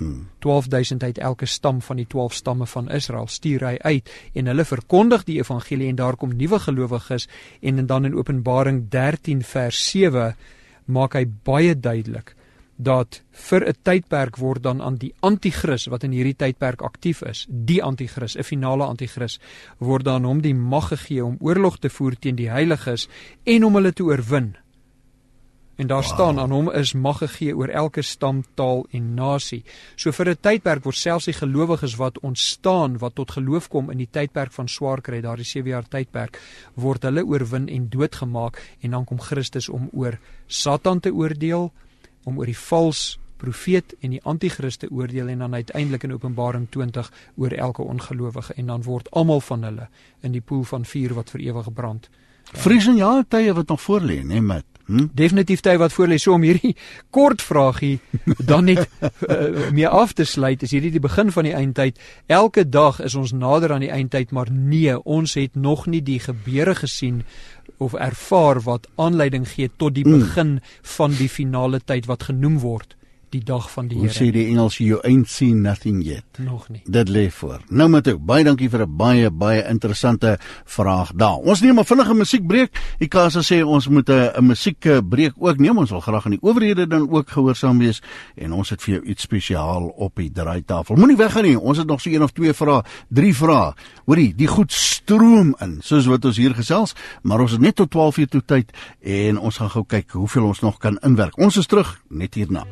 12.000 uit elke stam van die 12 stamme van Israel stuur hy uit en hulle verkondig die evangelie en daar kom nuwe gelowiges en dan in Openbaring 13 vers 7 maak hy baie duidelik dat vir 'n tydperk word dan aan die anti-kris wat in hierdie tydperk aktief is, die anti-kris, 'n finale anti-kris, word dan hom die mag gegee om oorlog te voer teen die heiliges en om hulle te oorwin. En daar staan aan hom is mag gegee oor elke stam, taal en nasie. So vir 'n tydperk word selfs die gelowiges wat ontstaan, wat tot geloof kom in die tydperk van swaar kry, daardie 7 jaar tydperk, word hulle oorwin en doodgemaak en dan kom Christus om oor Satan te oordeel, om oor die vals profeet en die anti-kris te oordeel en dan uiteindelik in Openbaring 20 oor elke ongelowige en dan word almal van hulle in die poel van vuur wat vir ewig brand. Vrees en ja, tye wat nog voor lê, né, Matt? Definitief tyd wat voor lê. So om hierdie kort vraagie dan net mee af te sluit, is hierdie die begin van die eindtyd. Elke dag is ons nader aan die eindtyd, maar nee, ons het nog nie die gebeure gesien of ervaar wat aanleiding gee tot die begin van die finale tyd wat genoem word die dag van die Hoe Here. sê die Engels, you ain't seen nothing yet. Nog nie. Dit lê voor. Nou maar toe, baie dankie vir 'n baie interessante vraag daar. Ons neem 'n vinnige musiekbreek. Ikasa sê ons moet 'n musiekbreek ook neem. Ons wil graag aan die owerhede dan ook gehoorsaam wees en ons het vir jou iets spesiaal op die draaitafel. Moenie weggaan nie. Ons het nog so 1 of 2 vrae, 3 vrae. Hoorie, die goed stroom in, soos wat ons hier gesels, maar ons het net tot 12 uur toe tyd en ons gaan gou kyk hoeveel ons nog kan inwerk. Ons is terug net hierna.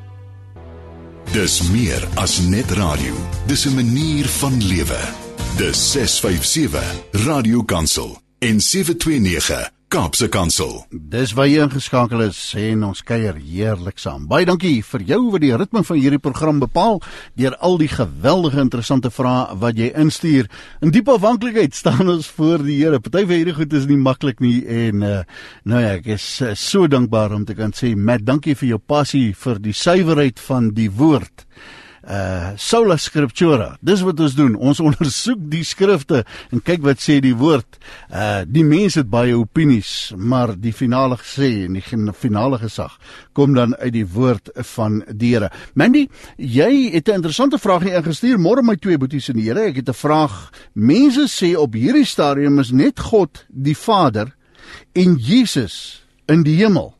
Dis meer as net radio. Dis 'n manier van lewe. Dis 657 Radio Kansel en 729 Kaapse Kansel. Dis waar jy ingeskakel is en ons kuier heerlik saam. Baie dankie vir jou wat die ritme van hierdie program bepaal deur al die geweldige interessante vrae wat jy instuur. In diep afhanklikheid staan ons voor die Here. Party van hierdie goed is nie maklik nie en nou ja, ek is so dankbaar om te kan sê, Matt, dankie vir jou passie vir die suiwerheid van die woord. Sola Scriptura, dis wat ons doen, ons ondersoek die skrifte en kyk wat sê die woord. Die mense het baie opinies, maar die finale gesê en die finale gesag kom dan uit die woord van die Here. Mandy, jy het 'n interessante vraag hier ingestuur. Môre my 2 boeties in die Here, ek het 'n vraag. Mense sê op hierdie stadium is net God die Vader en Jesus in die hemel.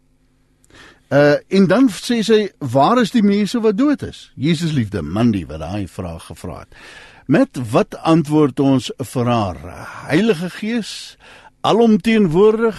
En dan sê sy, waar is die mense wat dood is? Jesus liefde, Mandy, wat daai vraag gevra het. Met wat antwoord ons vir haar? Heilige Gees, alomteenwoordig,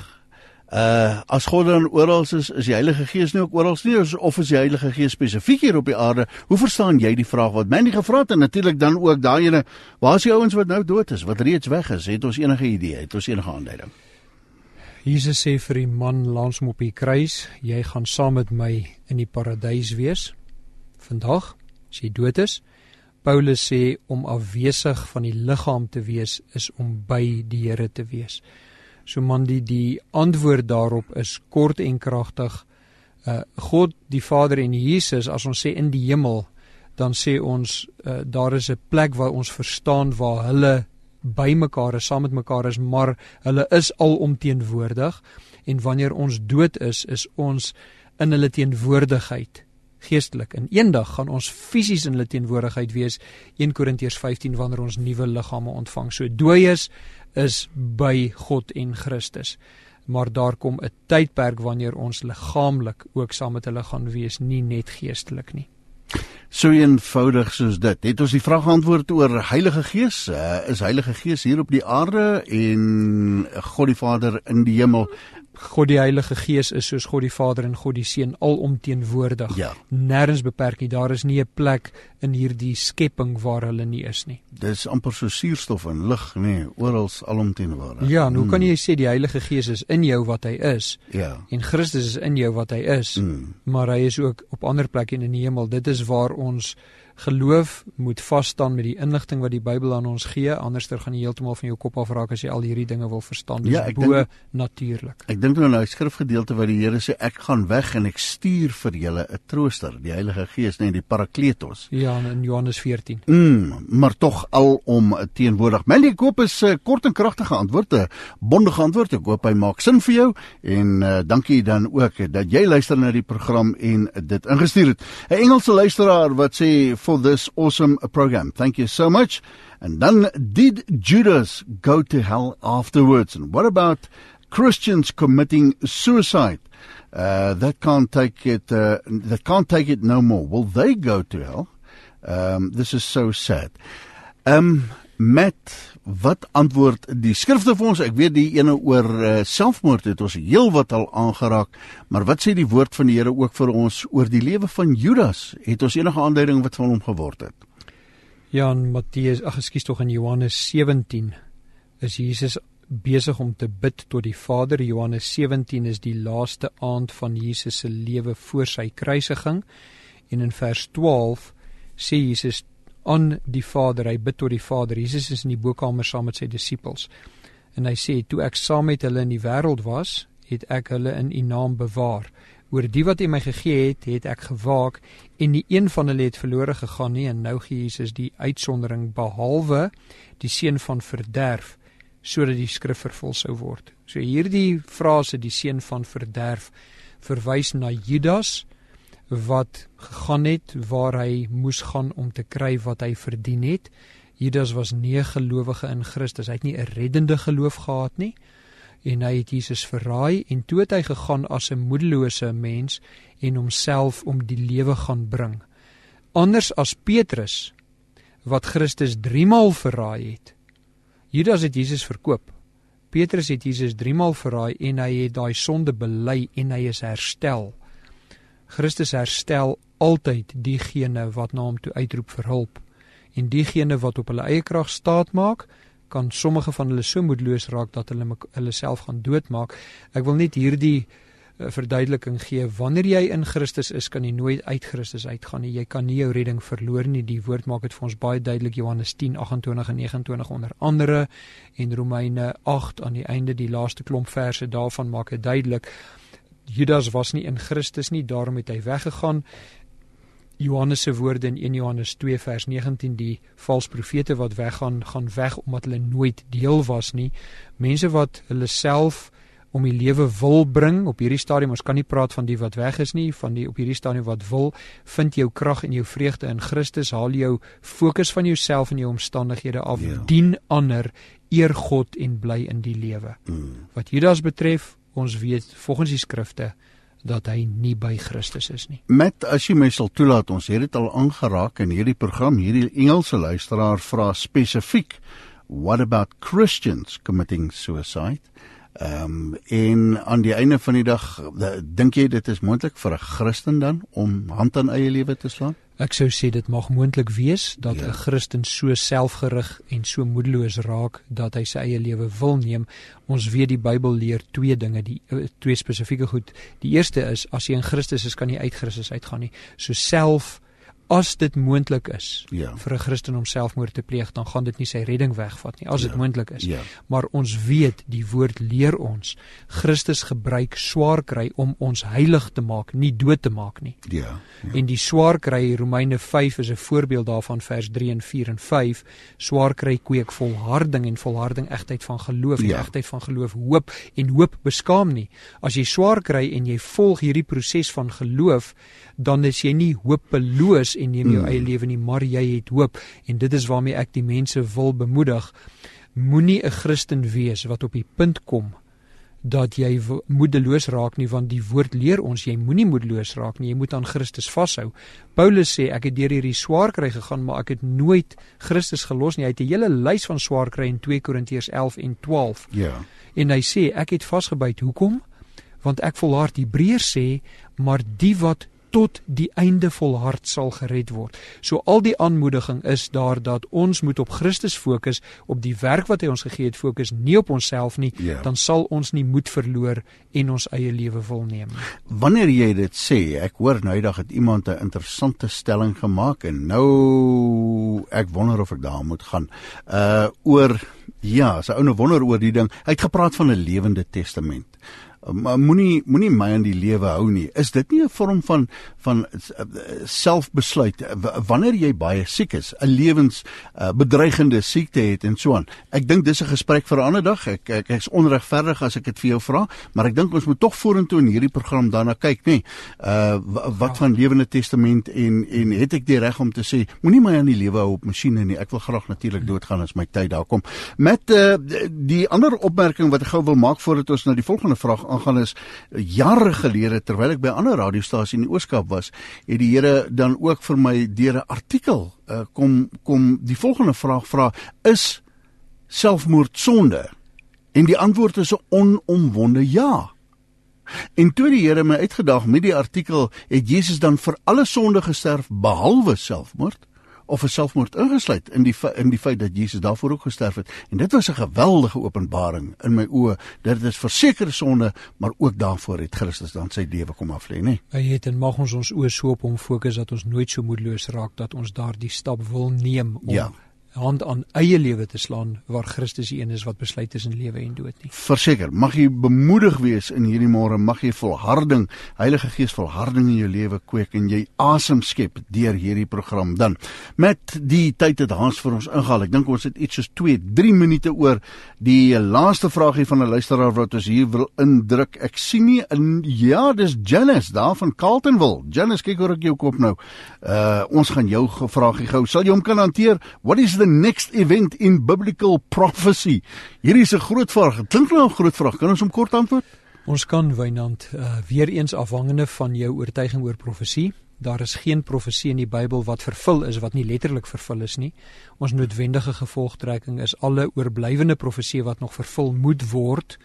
as God dan oral is die Heilige Gees nie ook oral nie, of is die Heilige Gees spesifiek hier op die aarde? Hoe verstaan jy die vraag wat Mandy gevra het? En natuurlik dan ook daaiene, waar is die ouens wat nou dood is, wat reeds weg is? Het ons enige idee, het ons enige aanduiding? Jesus sê vir die man langs hom op die kruis, jy gaan saam met my in die paradys wees, vandag, as jy dood is. Paulus sê, om afwesig van die liggaam te wees, is om by die Here te wees. So man, die antwoord daarop is kort en kragtig, God, die Vader en Jesus, as ons sê in die hemel, dan sê ons, daar is 'n plek waar ons verstaan, waar hulle by mekaar is, saam met mekaar is, maar hulle is alomteenwoordig, en wanneer ons dood is ons in hulle teenwoordigheid, geestelik, en eendag gaan ons fisies in hulle teenwoordigheid wees, 1 Korintiërs 15, wanneer ons nuwe liggame ontvang. So dooies is by God en Christus, maar daar kom 'n tydperk wanneer ons liggaamlik ook saam met hulle gaan wees, nie net geestelik nie. So eenvoudig soos dit. Het ons die vraag geantwoord oor Heilige Gees? Is Heilige Gees hier op die aarde en God die Vader in die hemel? God die Heilige Gees is soos God die Vader en God die Seun alomteenwoordig. Ja. Nêrens beperk nie. Daar is nie 'n plek in hierdie skepping waar hulle nie is nie. Dis amper so suurstof en lig, nee, oral alomteenwoordig. Ja, en hoe kan jy sê die Heilige Gees is in jou wat hy is? Ja. En Christus is in jou wat hy is, maar hy is ook op ander plekke in die hemel. Dit is waar ons geloof moet vasstaan met die inligting wat die Bybel aan ons gee, anderster gaan jy heeltemal van jou kop af raak as jy al hierdie dinge wil verstaan. Dis bo natuurlik. Ek dink nou aan die skrifgedeelte waar die Here sê, ek gaan weg en ek stuur vir julle 'n trooster, die Heilige Gees, die Parakletos. Ja, in Johannes 14. Maar tog alom teenwoordig. Melly, ek hoop is kort en kragtige antwoorde, bondige antwoord. Ek hoop hy maak sin vir jou en dankie dan ook dat jy luister na die program en dit ingestuur het. 'n Engelse luisteraar wat sê, for this awesome program. Thank you so much. And then, did Judas go to hell afterwards? And what about Christians committing suicide? That can't take it no more. Will they go to hell? This is so sad. Matt, wat antwoord die skrifte vir ons? Ek weet die ene oor selfmoord het ons heel wat al aangeraak, maar wat sê die woord van die Here ook vir ons oor die lewe van Judas? Het ons enige aanduiding wat van hom geword het? Ja, in Johannes 17 is Jesus besig om te bid tot die Vader. Johannes 17 is die laaste aand van Jesus se lewe voor sy kruisiging. En in vers 12 sê Jesus aan die Vader, hy bid tot die Vader. Jesus is in die bokkamer saam met sy disippels. En hy sê, toe ek saam met hulle in die wêreld was, het ek hulle in u naam bewaar. Oor die wat u my gegee het, het ek gewaak, en nie een van hulle het verlore gegaan nie, en nou gee Jesus die uitsondering, behalwe die seun van verderf, sodat die skrif vervul sou word. So hierdie frase, die seun van verderf, verwys na Judas, wat gegaan het waar hy moes gaan om te kry wat hy verdien het. Judas was nie 'n gelowige in Christus, hy het nie 'n reddende geloof gehad nie, en hy het Jesus verraai, en toe het hy gegaan as 'n moedelose mens, en homself om die lewe gaan bring. Anders as Petrus, wat Christus 3 maal verraai het. Judas het Jesus verkoop. Petrus het Jesus 3 maal verraai, en hy het daai sonde bely, en hy is herstel. Christus herstel altyd diegene wat na hom toe uitroep vir hulp. En diegene wat op hulle eie krag staat maak, kan sommige van hulle so moedeloos raak dat hulle self gaan doodmaak. Ek wil net hierdie verduideliking gee. Wanneer jy in Christus is, kan jy nooit uit Christus uitgaan nie. Jy kan nie jou redding verloor nie. Die woord maak dit vir ons baie duidelik, Johannes 10, 28 en 29 onder andere, en Romeine 8 aan die einde, die laaste klomp verse daarvan maak dit duidelik. Judas was nie in Christus nie, daarom het hy weggegaan. Johannes se woorde in 1 Johannes 2 vers 19, die vals profete wat weggaan, gaan weg omdat hulle nooit deel was nie. Mense wat hulle self om die lewe wil bring, op hierdie stadium, ons kan nie praat van die wat weg is nie, van die op hierdie stadium wat wil, vind jou krag en jou vreugde in Christus, haal jou fokus van jouself en jou omstandighede af, dien ander, eer God en bly in die lewe. Wat Judas betref, ons weet volgens die skrifte dat hy nie by Christus is nie. Met, as jy my sal toelaat, ons het dit al aangeraak in hierdie program, hierdie Engelse luisteraar vra spesifiek, what about Christians committing suicide? En aan die einde van die dag, dink jy dit is moontlik vir 'n Christen dan, om hand aan eie lewe te slaan? Ek sou sê dit mag moontlik wees, dat 'n Christen so selfgerig en so moedeloos raak, dat hy sy eie lewe wil neem. Ons weet die Bybel leer 2 dinge, twee spesifieke goed. Die eerste is, as jy in Christus is, kan jy uit Christus uitgaan nie. So self, as dit moontlik is, vir 'n Christen om selfmoord te pleeg, dan gaan dit nie sy redding wegvat nie, as dit moontlik is. Maar ons weet, die woord leer ons, Christus gebruik swaar kry om ons heilig te maak, nie dood te maak nie. En die swaar kry, Romeine 5 is 'n voorbeeld daarvan, vers 3 en 4 en 5, swaar kry kweek volharding, en volharding egtheid van geloof, en egtheid van geloof hoop, en hoop beskaam nie. As jy swaar kry en jy volg hierdie proses van geloof, dan is jy nie hopeloos en neem jou eie lewe nie, maar jy het hoop, en dit is waarmee ek die mense wil bemoedig. Moenie 'n Christen wees wat op die punt kom dat jy moedeloos raak nie, want die woord leer ons, jy moenie moedeloos raak nie, jy moet aan Christus vashou. Paulus sê, ek het deur hierdie swaar kry gegaan, maar ek het nooit Christus gelos nie. Hy het 'n hele lys van swaar kry in 2 Korintiërs 11 en 12. En hy sê, ek het vasgebyt. Hoekom? Want ek volhard. Hebreërs sê, maar die wat tot die einde volhard sal gered word. So al die aanmoediging is daar dat ons moet op Christus fokus, op die werk wat hy ons gegee het fokus, nie op onsself nie, dan sal ons nie moed verloor en ons eie lewe wil neem. Wanneer jy dit sê, ek hoor nou eendag het iemand 'n interessante stelling gemaak, en nou, ek wonder of ek daar moet gaan, oor, as 'n ou nou wonder oor die ding, hy het gepraat van 'n lewende testament. moenie my in die lewe hou nie. Is dit nie 'n vorm van selfbesluit wanneer jy baie siek is, 'n lewensbedreigende siekte het en so aan? Ek dink dis 'n gesprek vir 'n ander dag. Ek is onregverdig as ek dit vir jou vra, maar ek dink ons moet tog vorentoe in hierdie program daarna kyk, nee. Wat van lewende testament en het ek die reg om te sê, moenie my aan die lewe hou op masjiene nie. Ek wil graag natuurlik doodgaan as my tyd daar kom. Met die ander opmerking wat ek gou wil maak voordat ons na die volgende vraag aangaan is, jare gelede terwyl ek by 'n ander radiostasie in die Ooskaap was, het die Here dan ook vir my deur 'n artikel kom die volgende vraag vra: is selfmoord sonde? En die antwoord is 'n onomwonde ja. En toe die Here my uitgedaag met die artikel, het Jesus dan vir alle sonde gesterf behalwe selfmoord? Of is selfmoord ingesluit in die feit dat Jesus daarvoor ook gesterf het? En dit was 'n geweldige openbaring in my oë. Dit is versekerde sonde, maar ook daarvoor het Christus dan sy lewe kom aflê, nee. Hy het en mag ons oë so op hom fokus dat ons nooit so moedeloos raak dat ons daardie stap wil neem om hand aan eie lewe te slaan, waar Christus die een is wat besluit tussen lewe en dood nie. Verseker, mag jy bemoedig wees in hierdie môre, mag jy volharding, Heilige Gees volharding in jou lewe kweek en jy asem skep deur hierdie program. Dan, met die tyd het Hans vir ons ingehaal, ek dink ons het iets soos 2-3 minute oor die laaste vraagie van 'n luisteraar wat ons hier wil indruk. Ek sien nie, ja, dis Janice daar van Carltonville. Janice, kyk hoe ek jou kop nou. Ons gaan jou vraagie gou, sal jy hom kan hanteer? What is the next event in biblical prophecy? Hierdie is 'n groot vraag. Klink nou 'n groot vraag. Kan ons hom kort antwoord? Ons kan, Wynand, weer eens afhangende van jou oortuiging oor profesie. Daar is geen profesie in die Bybel wat vervul is, wat nie letterlik vervul is nie. Ons noodwendige gevolgtrekking is alle oorblywende profesie wat nog vervul moet word,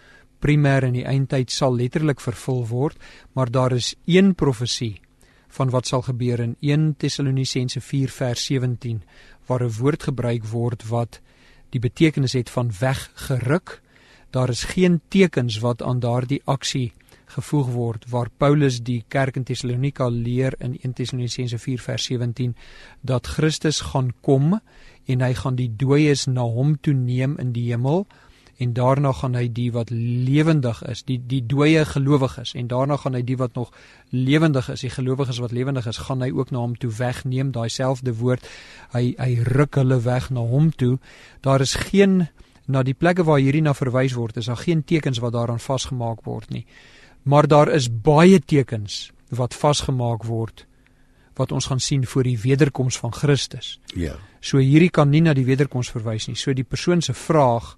primêr in die eindtyd sal letterlik vervul word, maar daar is een profesie van wat sal gebeur in 1 Tessalonisense 4 vers 17, waar 'n woord gebruik word wat die betekenis het van weggeruk. Daar is geen tekens wat aan daardie aksie gevoeg word, waar Paulus die kerk in Thessalonika leer in 1 Tessalonisense 4 vers 17, dat Christus gaan kom en hy gaan die dooies na hom toe neem in die hemel, en daarna gaan hy die wat lewendig is, die dooie gelowiges, en daarna gaan hy die wat nog lewendig is, die gelowiges wat lewendig is, gaan hy ook na hom toe wegneem, daai selfde woord, hy ruk hulle weg na hom toe. Daar is geen, na die plekke waar hierdie na verwys word, is daar geen tekens wat daaraan vasgemaak word nie. Maar daar is baie tekens wat vasgemaak word, wat ons gaan sien voor die wederkoms van Christus. Ja. So hierdie kan nie na die wederkoms verwys nie. So die persoon se vraag,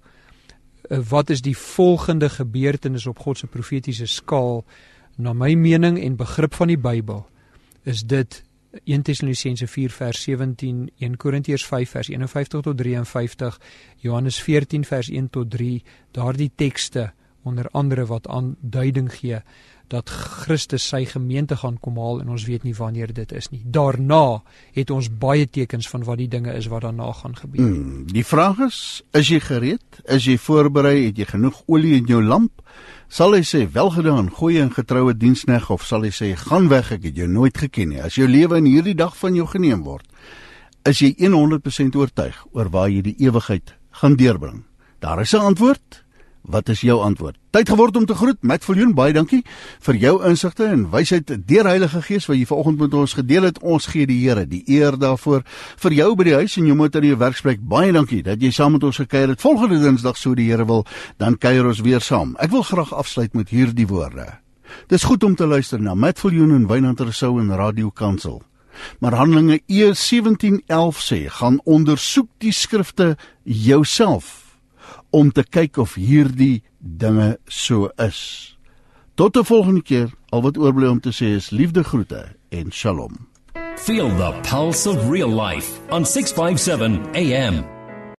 wat is die volgende gebeurtenis op God se profetiese skaal, na my mening en begrip van die Bybel, is dit 1 Tessalonisense 4 vers 17, 1 Korintiërs 5 vers 51 tot 53, Johannes 14 vers 1 tot 3, daardie tekste onder andere wat aanduiding gee dat Christus sy gemeente gaan kom haal, en ons weet nie wanneer dit is nie. Daarna het ons baie tekens van wat die dinge is wat daarna gaan gebeur. Die vraag is jy gereed? Is jy voorberei? Het jy genoeg olie in jou lamp? Sal hy sê, welgedaan, goeie en getroue diensknegt, of sal hy sê, gaan weg, ek het jou nooit geken nie? As jou lewe in hierdie dag van jou geneem word, is jy 100% oortuig oor waar jy die ewigheid gaan deurbring? Daar is 'n antwoord. Wat is jou antwoord? Tyd geword om te groet. Matt Viljoen, baie dankie vir jou insigte en wysheid deur Heilige Gees wat jy vanoggend met ons gedeel het. Ons gee die Here die eer daarvoor. Vir jou by die huis en jou motor in jou werksplek, baie dankie dat jy saam met ons gekuier het. Volgende Dinsdag, so die Here wil, dan kuier ons weer saam. Ek wil graag afsluit met hierdie woorde. Dis goed om te luister na Matt Viljoen en Wynand Rousseau in Radio Kansel. Maar Handelinge 17:11 sê, gaan ondersoek die skrifte jouself, om te kyk of hierdie dinge so is. Tot 'n volgende keer, al wat oorbly om te sê is liefde groete en shalom. Feel the pulse of real life on 657 AM.